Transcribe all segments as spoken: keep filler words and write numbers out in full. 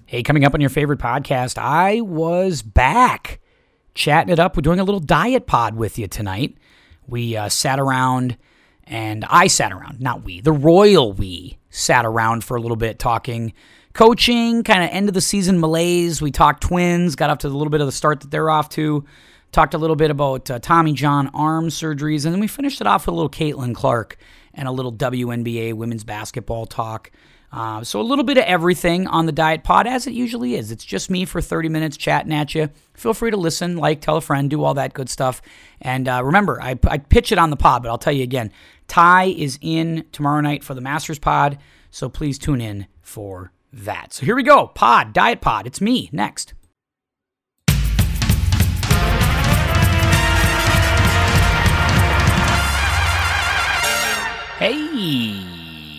Hey, coming up on your favorite podcast, I was back chatting it up. We're doing a little diet pod with you tonight. We uh, sat around, and I sat around, not we, the royal we sat around for a little bit talking coaching, kind of end of the season malaise. We talked Twins, got up to a little bit of the start that they're off to, talked a little bit about uh, Tommy John arm surgeries, and then we finished it off with a little Caitlin Clark and a little W N B A women's basketball talk. Uh, so a little bit of everything on the Diet Pod, as it usually is. It's just me for thirty minutes chatting at you. Feel free to listen, like, tell a friend, do all that good stuff. And uh, remember, I, I pitch it on the pod, but I'll tell you again, Ty is in tomorrow night for the Masters Pod, so please tune in for that. So here we go, Pod, Diet Pod. It's me, next. Hey!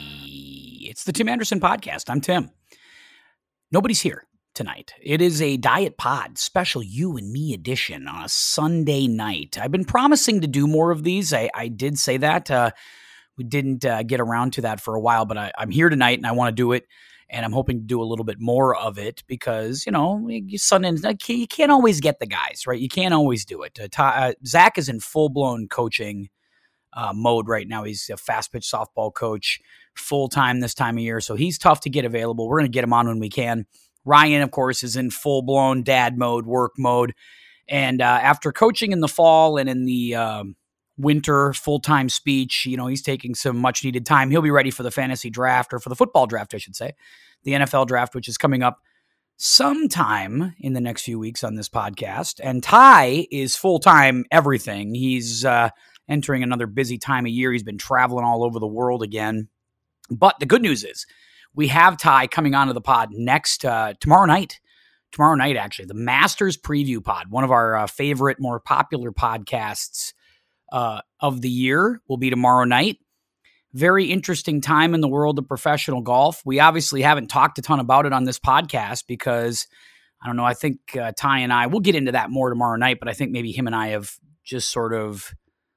It's the Tim Anderson Podcast. I'm Tim. Nobody's here tonight. It is a Diet Pod, special you and me edition on a Sunday night. I've been promising to do more of these. I, I did say that. Uh, we didn't uh, get around to that for a while, but I, I'm here tonight and I want to do it. And I'm hoping to do a little bit more of it because, you know, Sunday, you can't always get the guys, right? You can't always do it. Uh, uh, Zach is in full-blown coaching Uh, mode right now. He's a fast pitch softball coach full time this time of year, so he's tough to get available. We're going to get him on when we can. Ryan, of course, is in full blown dad mode, work mode, and uh, after coaching in the fall and in the um, winter full time speech, you know, he's taking some much needed time. He'll be ready for the fantasy draft, or for the football draft, I should say, the N F L draft, which is coming up sometime in the next few weeks on this podcast. And Ty is full time everything. He's uh, entering another busy time of year. He's been traveling all over the world again. But the good news is we have Ty coming onto the pod next uh, tomorrow night. Tomorrow night, actually, the Masters Preview Pod, one of our uh, favorite, more popular podcasts uh, of the year, will be tomorrow night. Very interesting time in the world of professional golf. We obviously haven't talked a ton about it on this podcast because, I don't know, I think uh, Ty and I, we'll get into that more tomorrow night, but I think maybe him and I have just sort of,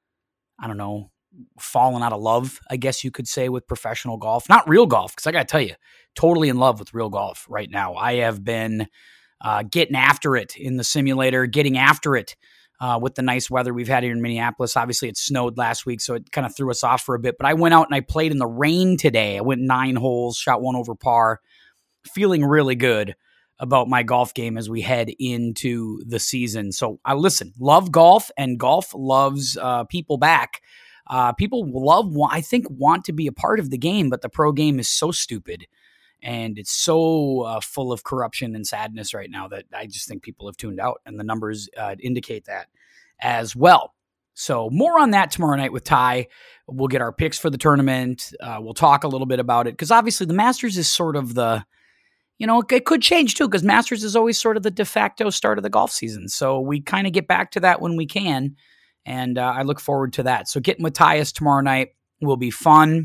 I don't know, fallen out of love, I guess you could say, with professional golf. Not real golf, because I got to tell you, totally in love with real golf right now. I have been uh, getting after it in the simulator, getting after it uh, with the nice weather we've had here in Minneapolis. Obviously, it snowed last week, so it kind of threw us off for a bit. But I went out and I played in the rain today. I went nine holes, shot one over par, feeling really good about my golf game as we head into the season. So I uh, listen, love golf, and golf loves uh, people back. Uh, people love, I think, want to be a part of the game, but the pro game is so stupid and it's so uh, full of corruption and sadness right now that I just think people have tuned out, and the numbers uh, indicate that as well. So more on that tomorrow night with Ty. We'll get our picks for the tournament. Uh, we'll talk a little bit about it because obviously the Masters is sort of the, you know, it could change too because Masters is always sort of the de facto start of the golf season. So we kind of get back to that when we can. And uh, I look forward to that. So getting with Tyus tomorrow night will be fun,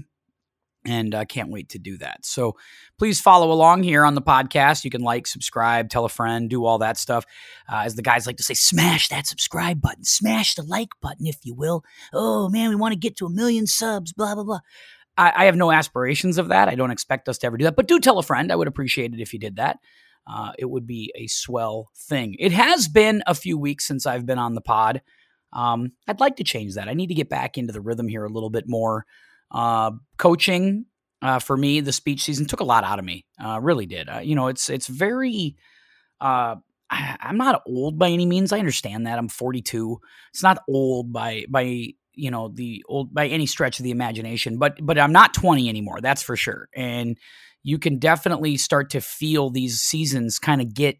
and I uh, can't wait to do that. So please follow along here on the podcast. You can like, subscribe, tell a friend, do all that stuff. Uh, as the guys like to say, smash that subscribe button, smash the like button, if you will. Oh, man, we want to get to a million subs, blah, blah, blah. I, I have no aspirations of that. I don't expect us to ever do that. But do tell a friend. I would appreciate it if you did that. Uh, it would be a swell thing. It has been a few weeks since I've been on the pod. Um, I'd like to change that. I need to get back into the rhythm here a little bit more. Uh, coaching, uh, for me, the speech season took a lot out of me. Uh, really did. Uh, you know, it's, it's very, uh, I, I'm not old by any means. I understand that. I'm forty-two. It's not old by, by, you know, the old by any stretch of the imagination, but, but I'm not twenty anymore. That's for sure. And you can definitely start to feel these seasons kind of get,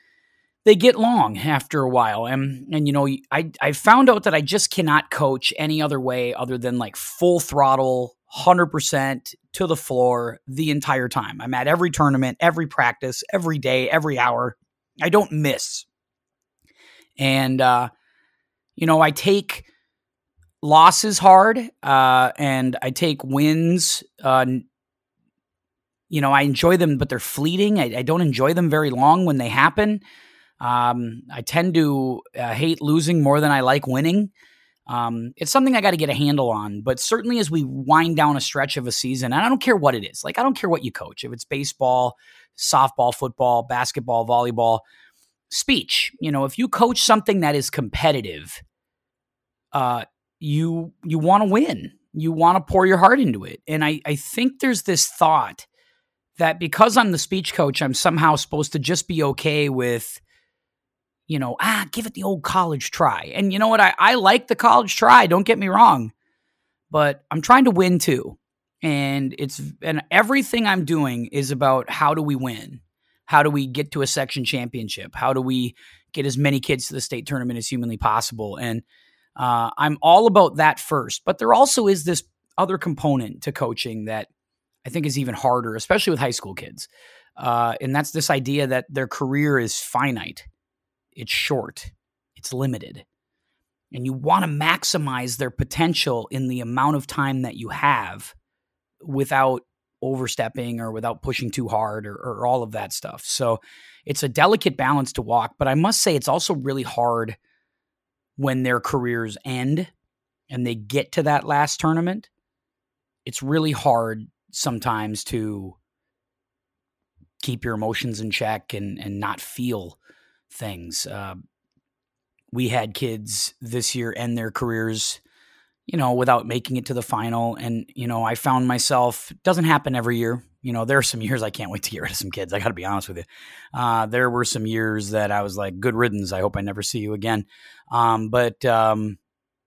they get long after a while. And, and you know, I, I found out that I just cannot coach any other way other than like full throttle, one hundred percent to the floor the entire time. I'm at every tournament, every practice, every day, every hour. I don't miss. And, uh, you know, I take losses hard uh, and I take wins. Uh, you know, I enjoy them, but they're fleeting. I, I don't enjoy them very long when they happen. Um, I tend to uh, hate losing more than I like winning. Um, it's something I got to get a handle on, but certainly as we wind down a stretch of a season, and I don't care what it is, like I don't care what you coach, if it's baseball, softball, football, basketball, volleyball, speech, you know, if you coach something that is competitive, uh, you, you want to win, you want to pour your heart into it. And I, I think there's this thought that because I'm the speech coach, I'm somehow supposed to just be okay with, you know, ah, give it the old college try. And you know what? I, I like the college try. Don't get me wrong, but I'm trying to win too. And it's, and everything I'm doing is about how do we win? How do we get to a section championship? How do we get as many kids to the state tournament as humanly possible? And uh, I'm all about that first, but there also is this other component to coaching that I think is even harder, especially with high school kids. Uh, and that's this idea that their career is finite. It's short, it's limited, and you want to maximize their potential in the amount of time that you have without overstepping or without pushing too hard or, or all of that stuff. So it's a delicate balance to walk, but I must say it's also really hard when their careers end and they get to that last tournament. It's really hard sometimes to keep your emotions in check and, and not feel things. Uh, we had kids this year end their careers, you know, without making it to the final. And, you know, I found myself, it doesn't happen every year. You know, there are some years I can't wait to get rid of some kids. I got to be honest with you. Uh, there were some years that I was like, good riddance. I hope I never see you again. Um, but um,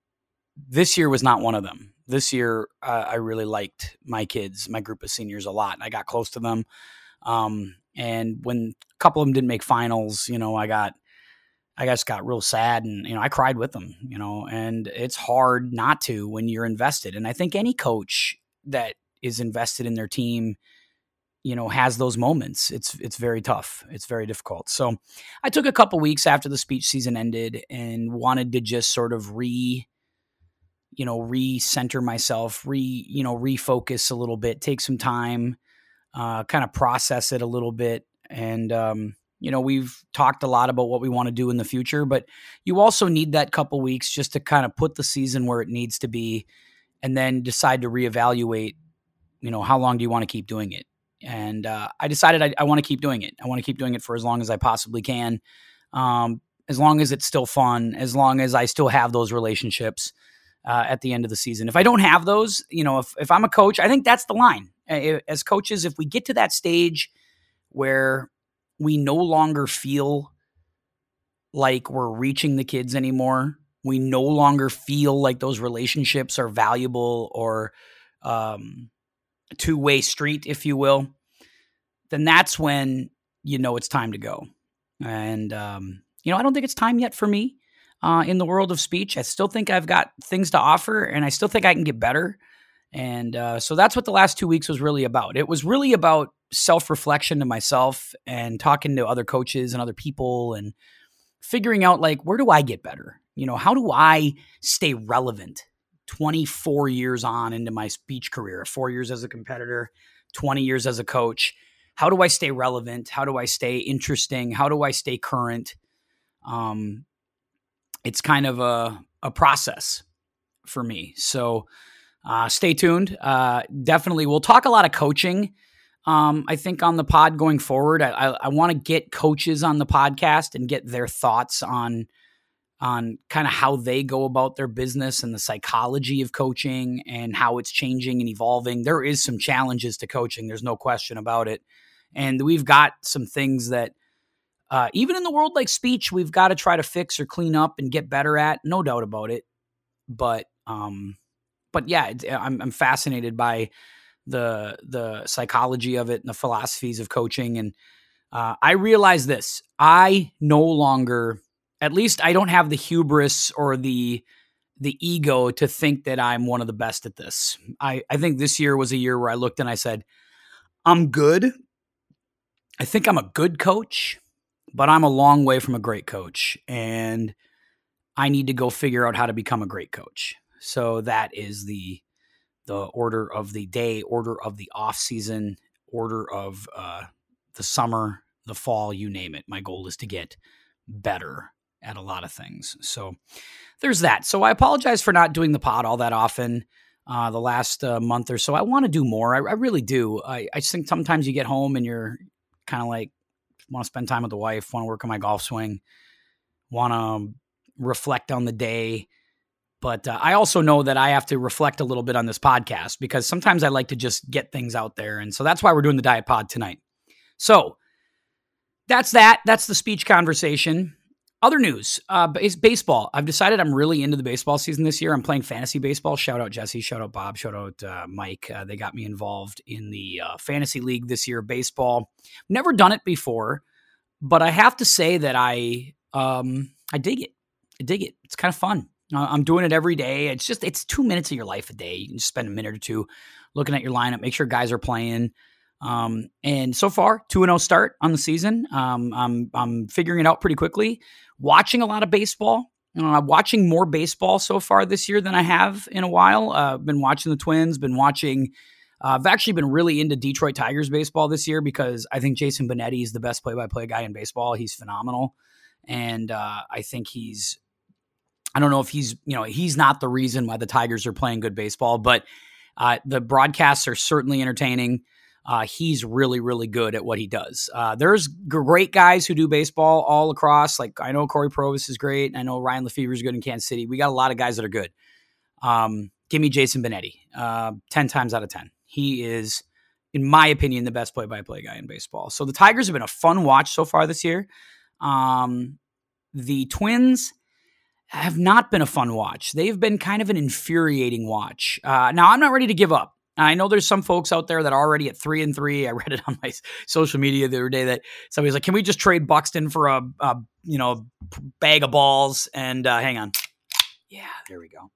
this year was not one of them. This year, uh, I really liked my kids, my group of seniors a lot. And I got close to them. Um, and when a couple of them didn't make finals, you know, I got, I just got real sad and, you know, I cried with them, you know, and it's hard not to when you're invested. And I think any coach that is invested in their team, you know, has those moments. It's, it's very tough. It's very difficult. So I took a couple weeks after the speech season ended and wanted to just sort of re, you know, re-center myself, re, you know, refocus a little bit, take some time, uh, kind of process it a little bit. And, um, you know, we've talked a lot about what we want to do in the future, but you also need that couple weeks just to kind of put the season where it needs to be and then decide to reevaluate, you know, how long do you want to keep doing it? And uh, I decided I, I want to keep doing it. I want to keep doing it for as long as I possibly can, um, as long as it's still fun, as long as I still have those relationships uh, at the end of the season. If I don't have those, you know, if, if I'm a coach, I think that's the line. As coaches, if we get to that stage where we no longer feel like we're reaching the kids anymore, we no longer feel like those relationships are valuable or um, a two-way street, if you will, then that's when you know it's time to go. And, um, you know, I don't think it's time yet for me uh, in the world of speech. I still think I've got things to offer, and I still think I can get better. And uh, so that's what the last two weeks was really about. It was really about self-reflection to myself and talking to other coaches and other people and figuring out, like, where do I get better? You know, how do I stay relevant twenty-four years on into my speech career, four years as a competitor, twenty years as a coach? How do I stay relevant? How do I stay interesting? How do I stay current? Um, it's kind of a, a process for me. So uh, stay tuned. Uh, definitely. We'll talk a lot of coaching. Um, I think on the pod going forward, I, I, I want to get coaches on the podcast and get their thoughts on, on kind of how they go about their business and the psychology of coaching and how it's changing and evolving. There is some challenges to coaching. There's no question about it. And we've got some things that uh, even in the world like speech, we've got to try to fix or clean up and get better at, no doubt about it. But, um, but yeah, it, I'm, I'm fascinated by the the psychology of it and the philosophies of coaching. And uh, I realize this, I no longer, at least I don't have the hubris or the the ego to think that I'm one of the best at this. I, I think this year was a year where I looked and I said, I'm good. I think I'm a good coach, but I'm a long way from a great coach. And I need to go figure out how to become a great coach. So that is the the order of the day, order of the off season, order of uh, the summer, the fall, you name it. My goal is to get better at a lot of things. So there's that. So I apologize for not doing the pod all that often uh, the last uh, month or so. I want to do more. I, I really do. I, I just think sometimes you get home and you're kind of like, want to spend time with the wife, want to work on my golf swing, want to reflect on the day. But uh, I also know that I have to reflect a little bit on this podcast because sometimes I like to just get things out there. And so that's why we're doing the Diet Pod tonight. So that's that. That's the speech conversation. Other news uh, is baseball. I've decided I'm really into the baseball season this year. I'm playing fantasy baseball. Shout out Jesse. Shout out Bob. Shout out uh, Mike. Uh, they got me involved in the uh, fantasy league this year, baseball. Never done it before, but I have to say that I um, I dig it. I dig it. It's kind of fun. Uh, I'm doing it every day. It's just, it's two minutes of your life a day. You can just spend a minute or two looking at your lineup, make sure guys are playing. Um, and so far, two and oh start on the season. Um, I'm, I'm figuring it out pretty quickly. Watching a lot of baseball. Uh, watching more baseball so far this year than I have in a while. Uh, been watching the Twins, been watching, uh, I've actually been really into Detroit Tigers baseball this year because I think Jason Benetti is the best play-by-play guy in baseball. He's phenomenal. And uh, I think he's, I don't know if he's, you know, he's not the reason why the Tigers are playing good baseball, but uh, the broadcasts are certainly entertaining. Uh, he's really, really good at what he does. Uh, there's great guys who do baseball all across. Like I know Corey Provis is great. I know Ryan Lefevre is good in Kansas City. We got a lot of guys that are good. Um, give me Jason Benetti, uh, ten times out of ten. He is, in my opinion, the best play-by-play guy in baseball. So the Tigers have been a fun watch so far this year. Um, the Twins have not been a fun watch. They've been kind of an infuriating watch. Uh, now, I'm not ready to give up. I know there's some folks out there that are already at three and three. I read it on my social media the other day that somebody's like, can we just trade Buxton for a, a you know, bag of balls? And uh, hang on. Yeah, there we go.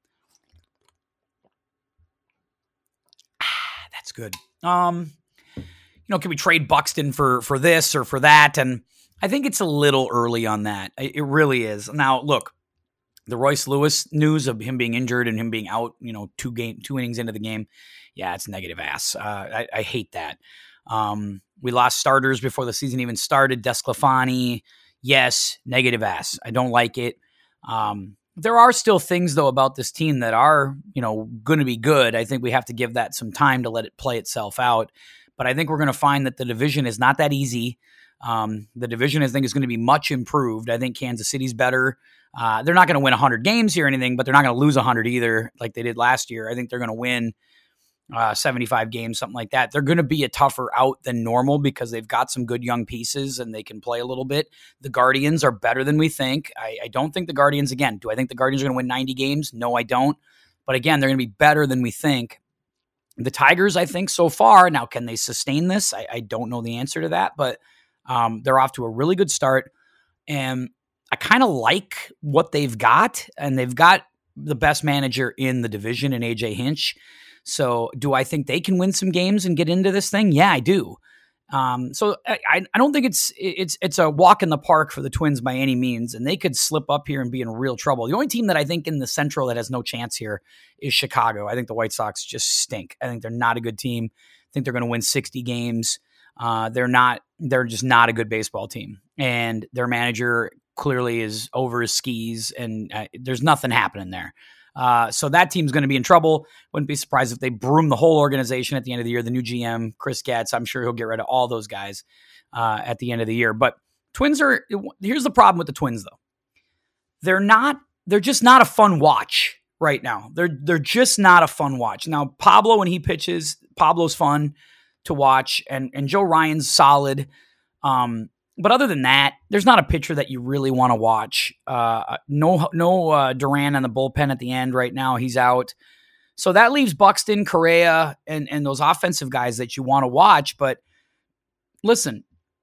Ah, that's good. Um, you know, can we trade Buxton for, for this or for that? And I think it's a little early on that. It really is. Now, look, the Royce Lewis news of him being injured and him being out, you know, two game, two innings into the game. Yeah, it's negative ass. Uh, I, I hate that. Um, we lost starters before the season even started. Desclafani, yes, negative ass. I don't like it. Um, there are still things though about this team that are, you know, going to be good. I think we have to give that some time to let it play itself out. But I think we're going to find that the division is not that easy. Um, the division, I think, is going to be much improved. I think Kansas City's better. Uh, they're not going to win one hundred games here or anything, but they're not going to lose one hundred either like they did last year. I think they're going to win uh, seventy-five games, something like that. They're going to be a tougher out than normal because they've got some good young pieces and they can play a little bit. The Guardians are better than we think. I, I don't think the Guardians, again, do I think the Guardians are going to win ninety games? No, I don't. But again, they're going to be better than we think. The Tigers, I think, so far, now can they sustain this? I, I don't know the answer to that, but um, they're off to a really good start. And I kind of like what they've got, and they've got the best manager in the division in A J Hinch. So do I think they can win some games and get into this thing? Yeah, I do. Um, so I, I don't think it's it's it's a walk in the park for the Twins by any means, and they could slip up here and be in real trouble. The only team that I think in the Central that has no chance here is Chicago. I think the White Sox just stink. I think they're not a good team. I think they're going to win sixty games. Uh, they're not. They're just not a good baseball team, and their manager clearly is over his skis, and uh, there's nothing happening there. Uh, so that team's going to be in trouble. Wouldn't be surprised if they broom the whole organization at the end of the year. The new G M, Chris Getz, I'm sure he'll get rid of all those guys uh, at the end of the year. But Twins are, here's the problem with the Twins though. They're not, they're just not a fun watch right now. They're, they're just not a fun watch. Now, Pablo, when he pitches, Pablo's fun to watch, and, and Joe Ryan's solid. Um, But other than that, there's not a pitcher that you really want to watch. Uh, no no uh, Duran on the bullpen at the end right now. He's out. So that leaves Buxton, Correa, and, and those offensive guys that you want to watch. But listen,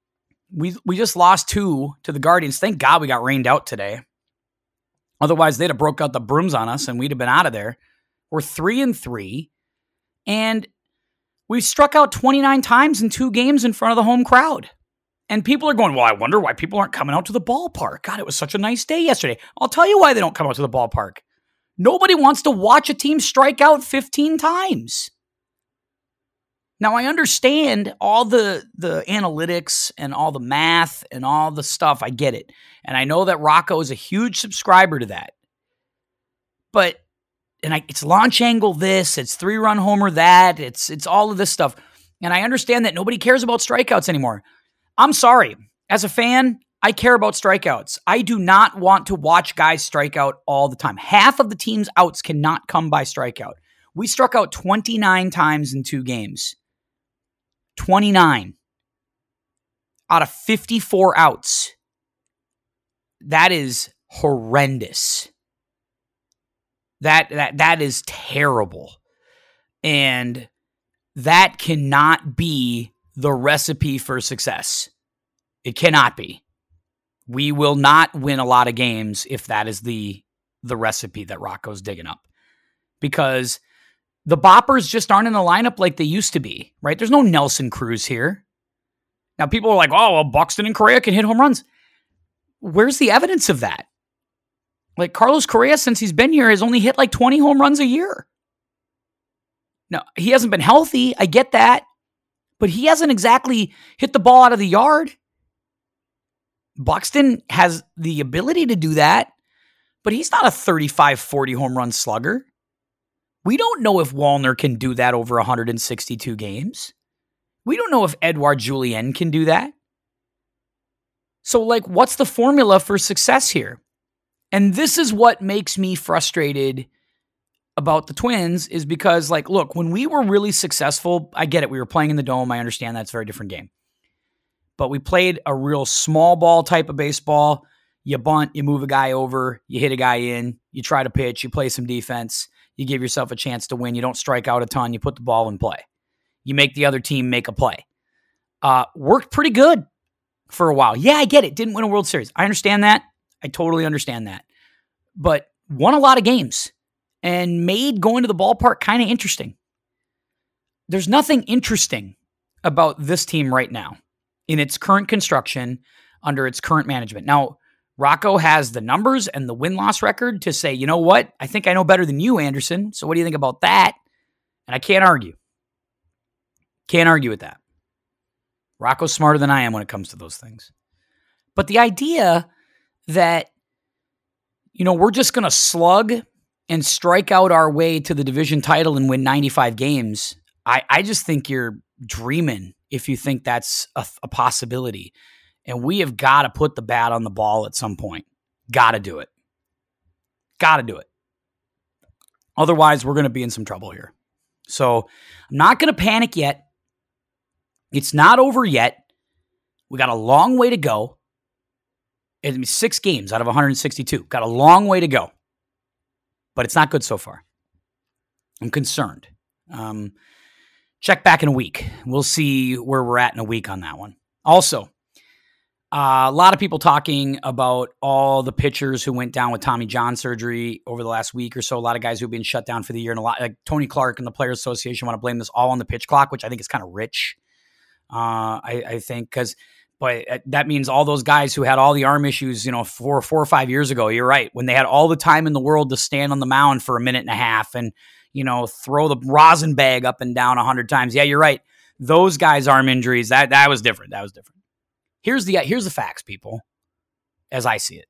we we just lost two to the Guardians. Thank God we got rained out today. Otherwise, they'd have broke out the brooms on us and we'd have been out of there. We're three and three. And we've struck out twenty-nine times in two games in front of the home crowd. And people are going, well, I wonder why people aren't coming out to the ballpark. God, it was such a nice day yesterday. I'll tell you why they don't come out to the ballpark. Nobody wants to watch a team strike out fifteen times. Now, I understand all the, the analytics and all the math and all the stuff. I get it. And I know that Rocco is a huge subscriber to that. But, and I, it's launch angle this, it's three-run homer that, it's it's all of this stuff. And I understand that nobody cares about strikeouts anymore. I'm sorry. As a fan, I care about strikeouts. I do not want to watch guys strike out all the time. Half of the team's outs cannot come by strikeout. We struck out twenty-nine times in two games. twenty-nine out of fifty-four outs. That is horrendous. That that that is terrible. And that cannot be the recipe for success. It cannot be. We will not win a lot of games if that is the the recipe that Rocco's digging up. Because the boppers just aren't in the lineup like they used to be, right? There's no Nelson Cruz here. Now, people are like, oh, well, Buxton and Correa can hit home runs. Where's the evidence of that? Like, Carlos Correa, since he's been here, has only hit like twenty home runs a year. Now, he hasn't been healthy. I get that. But he hasn't exactly hit the ball out of the yard. Buxton has the ability to do that, but he's not a thirty-five, forty home run slugger. We don't know if Wallner can do that over one hundred sixty-two games. We don't know if Edouard Julien can do that. So, like, what's the formula for success here? And this is what makes me frustrated about the Twins is because, like, look, when we were really successful, I get it. We were playing in the Dome. I understand that's a very different game. But we played a real small ball type of baseball. You bunt, you move a guy over, you hit a guy in, you try to pitch, you play some defense, you give yourself a chance to win. You don't strike out a ton, you put the ball in play. You make the other team make a play. Uh, worked pretty good for a while. Yeah, I get it. Didn't win a World Series. I understand that. I totally understand that. But won a lot of games and made going to the ballpark kind of interesting. There's nothing interesting about this team right now in its current construction under its current management. Now, Rocco has the numbers and the win-loss record to say, you know what? I think I know better than you, Anderson. So what do you think about that? And I can't argue. Can't argue with that. Rocco's smarter than I am when it comes to those things. But the idea that, you know, we're just going to slug and strike out our way to the division title and win ninety-five games, I, I just think you're dreaming if you think that's a, a possibility. And we have got to put the bat on the ball at some point. Got to do it. Got to do it. Otherwise, we're going to be in some trouble here. So I'm not going to panic yet. It's not over yet. We got a long way to go. It'll be six games out of one hundred sixty-two. Got a long way to go. But it's not good so far. I'm concerned. Um, check back in a week. We'll see where we're at in a week on that one. Also, uh, a lot of people talking about all the pitchers who went down with Tommy John surgery over the last week or so. A lot of guys who've been shut down for the year. And a lot like Tony Clark and the Players Association want to blame this all on the pitch clock, which I think is kind of rich. Uh, I, I think because but that means all those guys who had all the arm issues, you know, four, four or five years ago, you're right, when they had all the time in the world to stand on the mound for a minute and a half and, you know, throw the rosin bag up and down a hundred times. Yeah, you're right. Those guys' arm injuries, that that was different. That was different. Here's the here's the facts, people, as I see it.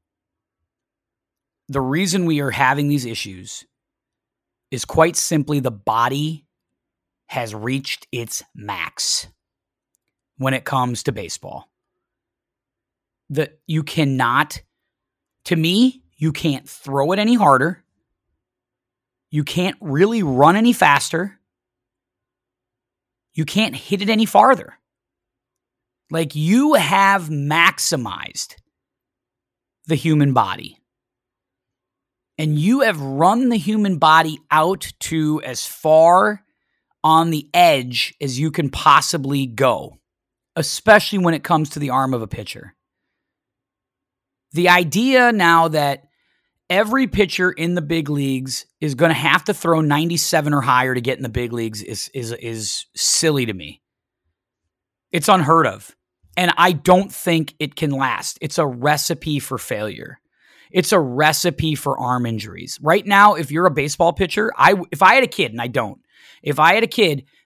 The reason we are having these issues is quite simply the body has reached its max when it comes to baseball. That you cannot, to me, you can't throw it any harder. You can't really run any faster. You can't hit it any farther. Like, you have maximized the human body. And you have run the human body out to as far on the edge as you can possibly go, especially when it comes to the arm of a pitcher. The idea now that every pitcher in the big leagues is going to have to throw ninety-seven or higher to get in the big leagues is, is, is silly to me. It's unheard of. And I don't think it can last. It's a recipe for failure. It's a recipe for arm injuries. Right now, if you're a baseball pitcher, I if I had a kid, and I don't, if I had a kid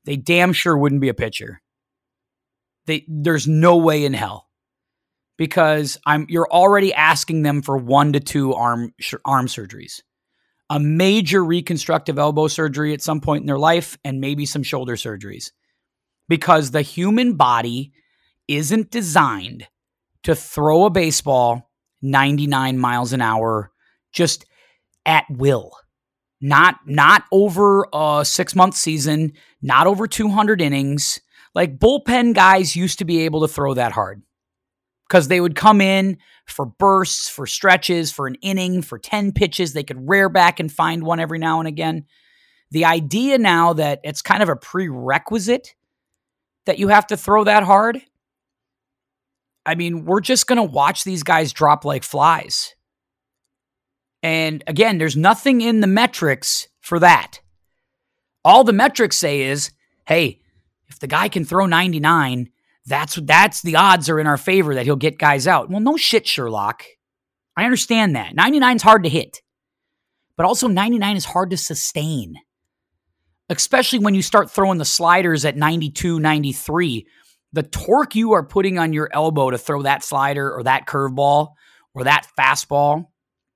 they damn sure wouldn't be a pitcher. They, there's no way in hell, because I'm you're already asking them for one to two arm arm surgeries, a major reconstructive elbow surgery at some point in their life, and maybe some shoulder surgeries, because the human body isn't designed to throw a baseball ninety-nine miles an hour just at will. Not, not over a six-month season, not over two hundred innings. Like, bullpen guys used to be able to throw that hard because they would come in for bursts, for stretches, for an inning, for ten pitches. They could rear back and find one every now and again. The idea now that it's kind of a prerequisite that you have to throw that hard, I mean, we're just going to watch these guys drop like flies. And again, there's nothing in the metrics for that. All the metrics say is, hey, if the guy can throw ninety-nine, that's that's the odds are in our favor that he'll get guys out. Well, no shit, Sherlock. I understand that. ninety-nine is hard to hit. But also ninety-nine is hard to sustain. Especially when you start throwing the sliders at ninety-two, ninety-three. The torque you are putting on your elbow to throw that slider or that curveball or that fastball,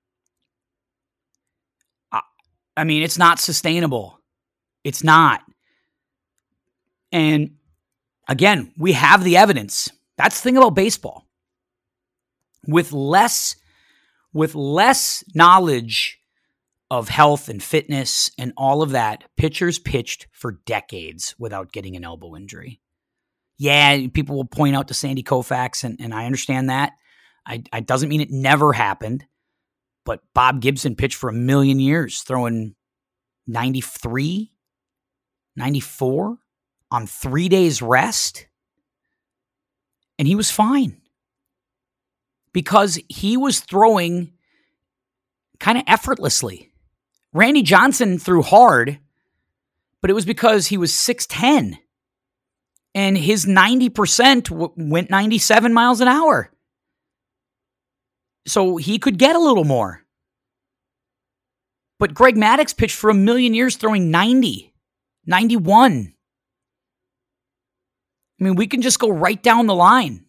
I mean, it's not sustainable. It's not. And again, we have the evidence. That's the thing about baseball. With less, with less knowledge of health and fitness and all of that, pitchers pitched for decades without getting an elbow injury. Yeah, people will point out to Sandy Koufax, and, and I understand that. I, I doesn't mean it never happened, but Bob Gibson pitched for a million years, throwing ninety-three, ninety-four on three days rest, and he was fine because he was throwing kind of effortlessly. Randy Johnson threw hard, but it was because he was six ten. And his ninety percent w- went ninety-seven miles an hour. So he could get a little more. But Greg Maddux pitched for a million years throwing ninety, ninety-one. I mean, we can just go right down the line.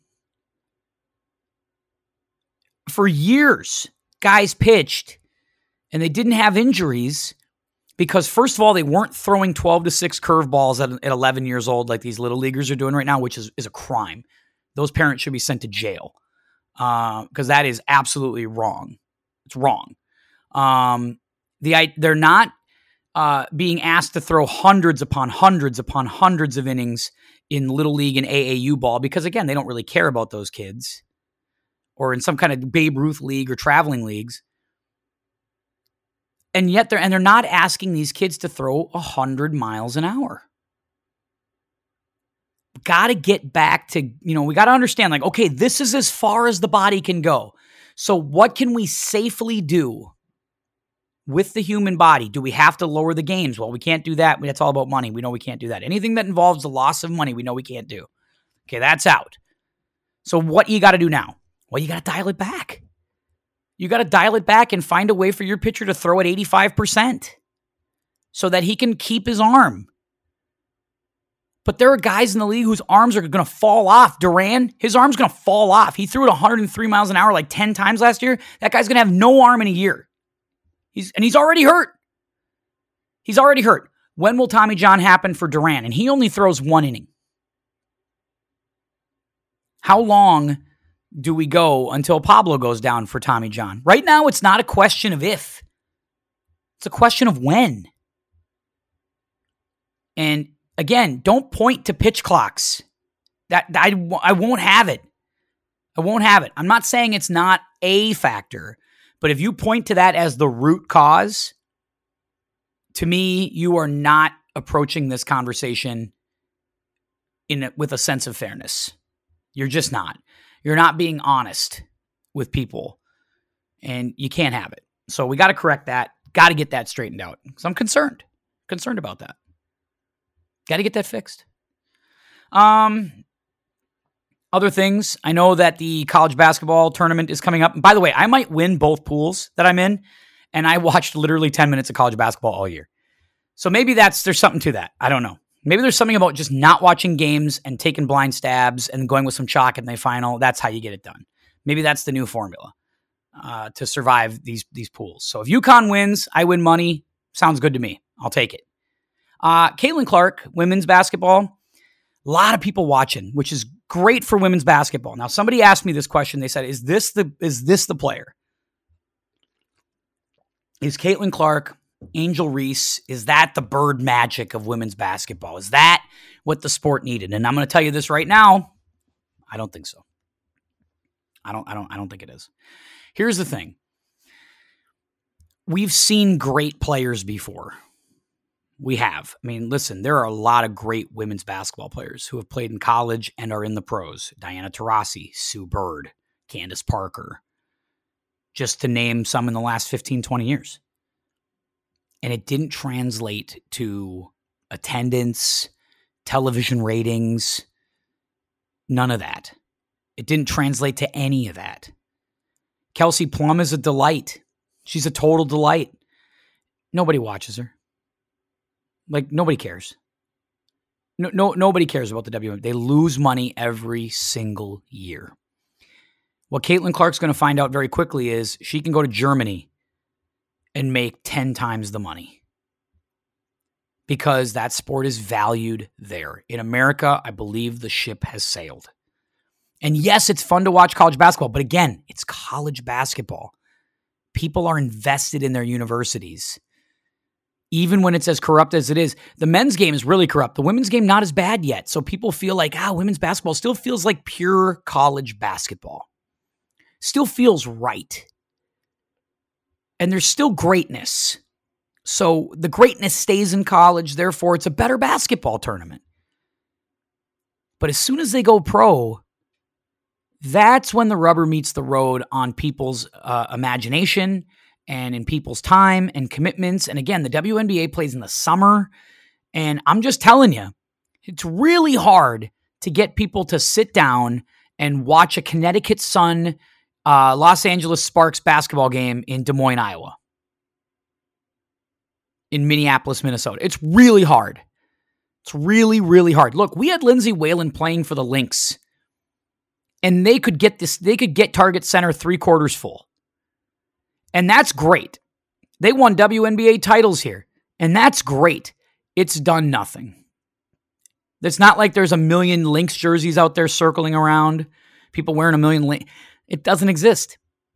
For years, guys pitched and they didn't have injuries because, first of all, they weren't throwing twelve to six curveballs at, at eleven years old like these little leaguers are doing right now, which is, is a crime. Those parents should be sent to jail because uh, that is absolutely wrong. It's wrong. Um, the They're not uh, being asked to throw hundreds upon hundreds upon hundreds of innings in Little League and A A U ball because, again, they don't really care about those kids, or in some kind of Babe Ruth league or traveling leagues. And yet they're, and they're not asking these kids to throw one hundred miles an hour. Got to get back to, you know, we got to understand, like, okay, this is as far as the body can go. So what can we safely do with the human body? Do we have to lower the games? Well, we can't do that. That's all about money. We know we can't do that. Anything that involves the loss of money, we know we can't do. Okay, that's out. So what you got to do now? Well, you got to dial it back. You got to dial it back and find a way for your pitcher to throw at eighty-five percent so that he can keep his arm. But there are guys in the league whose arms are going to fall off. Duran, his arm's going to fall off. He threw it one hundred three miles an hour like ten times last year. That guy's going to have no arm in a year. He's and he's already hurt. He's already hurt. When will Tommy John happen for Duran? And he only throws one inning. How long do we go until Pablo goes down for Tommy John? Right now, it's not a question of if. It's a question of when. And again, don't point to pitch clocks. That I, I won't have it. I won't have it. I'm not saying it's not a factor, but if you point to that as the root cause, to me, you are not approaching this conversation in a, with a sense of fairness. You're just not. You're not being honest with people, and you can't have it. So we got to correct that. Got to get that straightened out because I'm concerned. Concerned about that. Got to get that fixed. Um, other things. I know that the college basketball tournament is coming up. And by the way, I might win both pools that I'm in, and I watched literally ten minutes of college basketball all year. So maybe that's there's something to that. I don't know. Maybe there's something about just not watching games and taking blind stabs and going with some chalk in the final. That's how you get it done. Maybe that's the new formula uh, to survive these these pools. So if UConn wins, I win money. Sounds good to me. I'll take it. Uh, Caitlin Clark, women's basketball. A lot of people watching, which is great for women's basketball. Now, somebody asked me this question. They said, "Is this the is this the player? Is Caitlin Clark, Angel Reese, is that the bird magic of women's basketball? Is that what the sport needed?" And I'm going to tell you this right now. I don't think so. I don't, I don't, I don't think it is. Here's the thing. We've seen great players before. We have. I mean, listen, there are a lot of great women's basketball players who have played in college and are in the pros. Diana Taurasi, Sue Bird, Candace Parker, just to name some in the last fifteen, twenty years. And it didn't translate to attendance, television ratings, none of that. It didn't translate to any of that. Kelsey Plum is a delight. She's a total delight. Nobody watches her. Like, nobody cares. No, no, nobody cares about the W N B A. They lose money every single year. What Caitlin Clark's going to find out very quickly is she can go to Germany and make ten times the money because that sport is valued there. In America, I believe the ship has sailed. And yes, it's fun to watch college basketball, but again, it's college basketball. People are invested in their universities. Even when it's as corrupt as it is, the men's game is really corrupt. The women's game, not as bad yet. So people feel like, ah, women's basketball still feels like pure college basketball. Still feels right. And there's still greatness. So the greatness stays in college. Therefore, it's a better basketball tournament. But as soon as they go pro, that's when the rubber meets the road on people's uh, imagination and in people's time and commitments. And again, the W N B A plays in the summer. And I'm just telling you, it's really hard to get people to sit down and watch a Connecticut Sun, uh, Los Angeles Sparks basketball game in Des Moines, Iowa, in Minneapolis, Minnesota. It's really hard. It's really, really hard. Look, we had Lindsay Whalen playing for the Lynx, and they could get this, they could get Target Center three quarters full. And that's great. They won W N B A titles here, and that's great. It's done nothing. It's not like there's a million Lynx jerseys out there circling around, people wearing a million Lynx. It doesn't exist.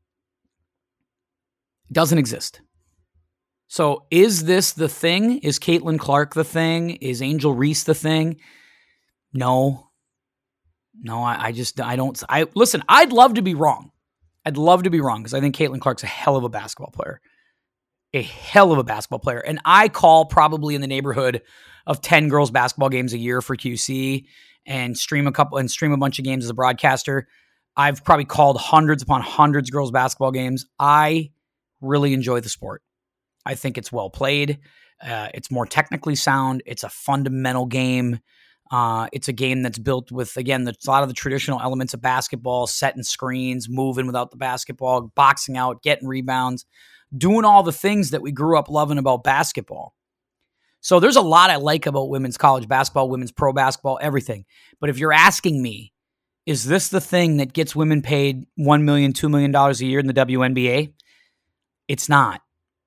It doesn't exist. So is this the thing? Is Caitlin Clark the thing? Is Angel Reese the thing? No. No, I, I just, I don't, I listen, I'd love to be wrong. I'd love to be wrong because I think Caitlin Clark's a hell of a basketball player. A hell of a basketball player. And I call probably in the neighborhood of ten girls basketball games a year for Q C and stream a couple and stream a bunch of games as a broadcaster. I've probably called hundreds upon hundreds of girls basketball games. I really enjoy the sport. I think it's well played. Uh, it's more technically sound. It's a fundamental game. Uh, it's a game that's built with, again, the, a lot of the traditional elements of basketball, setting screens, moving without the basketball, boxing out, getting rebounds, doing all the things that we grew up loving about basketball. So there's a lot I like about women's college basketball, women's pro basketball, everything. But if you're asking me, is this the thing that gets women paid one million dollars, two million dollars a year in the W N B A? It's not.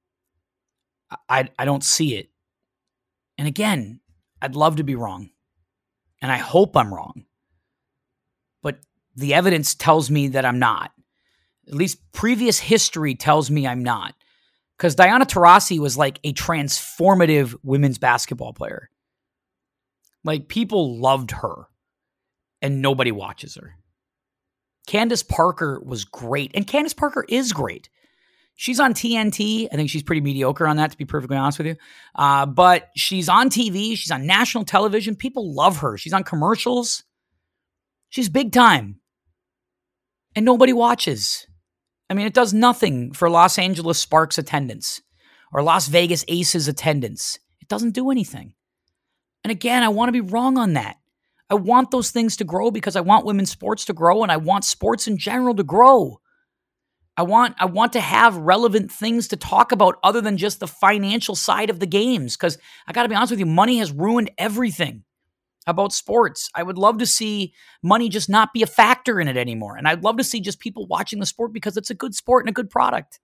I, I don't see it. And again, I'd love to be wrong. And I hope I'm wrong. But the evidence tells me that I'm not. At least previous history tells me I'm not. Because Diana Taurasi was like a transformative women's basketball player. Like, people loved her. And nobody watches her. Candace Parker was great. And Candace Parker is great. She's on T N T. I think she's pretty mediocre on that, to be perfectly honest with you. Uh, but she's on T V. She's on national television. People love her. She's on commercials. She's big time. And nobody watches. I mean, it does nothing for Los Angeles Sparks attendance or Las Vegas Aces attendance. It doesn't do anything. And again, I want to be wrong on that. I want those things to grow because I want women's sports to grow and I want sports in general to grow. I want I want to have relevant things to talk about other than just the financial side of the games, because I got to be honest with you, money has ruined everything about sports. I would love to see money just not be a factor in it anymore. And I'd love to see just people watching the sport because it's a good sport and a good product.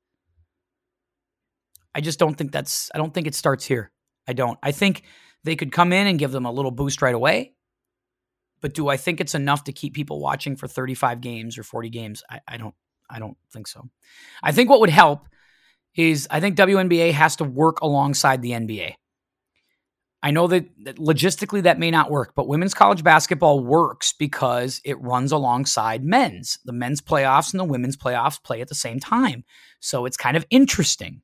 I just don't think that's, I don't think it starts here. I don't. I think they could come in and give them a little boost right away. But do I think it's enough to keep people watching for thirty-five games or forty games? I, I don't, I don't think so. I think what would help is I think W N B A has to work alongside the N B A. I know that, that logistically that may not work, but women's college basketball works because it runs alongside men's. The men's playoffs and the women's playoffs play at the same time. So it's kind of interesting.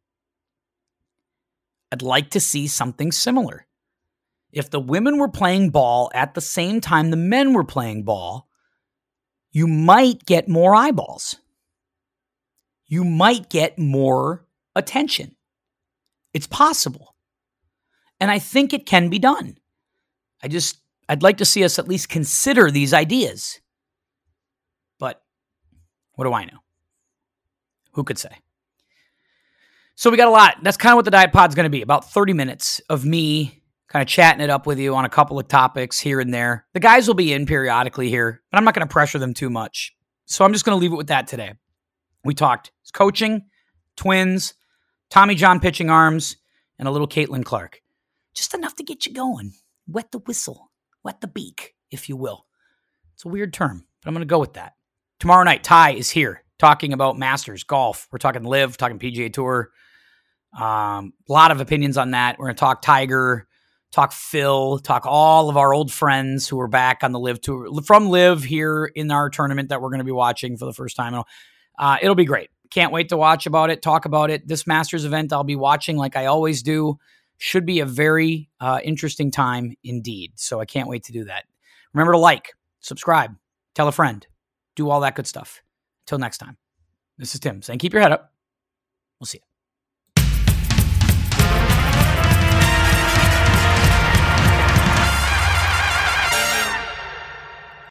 I'd like to see something similar. If the women were playing ball at the same time the men were playing ball, you might get more eyeballs. You might get more attention. It's possible. And I think it can be done. I just, I'd like to see us at least consider these ideas. But what do I know? Who could say? So we got a lot. That's kind of what the Diet Pod's going to be. About thirty minutes of me kind of chatting it up with you on a couple of topics here and there. The guys will be in periodically here, but I'm not going to pressure them too much. So I'm just going to leave it with that today. We talked coaching, Twins, Tommy John pitching arms, and a little Caitlin Clark. Just enough to get you going. Wet the whistle. Wet the beak, if you will. It's a weird term, but I'm going to go with that. Tomorrow night, Ty is here talking about Masters, golf. We're talking Live, talking P G A Tour. Um, a lot of opinions on that. We're going to talk Tiger, talk Phil, talk all of our old friends who are back on the Live Tour, from Live here in our tournament that we're going to be watching for the first time. Uh, it'll be great. Can't wait to watch about it, talk about it. This Masters event I'll be watching like I always do. Should be a very uh, interesting time indeed. So I can't wait to do that. Remember to like, subscribe, tell a friend, do all that good stuff. Until next time, this is Tim saying keep your head up. We'll see you.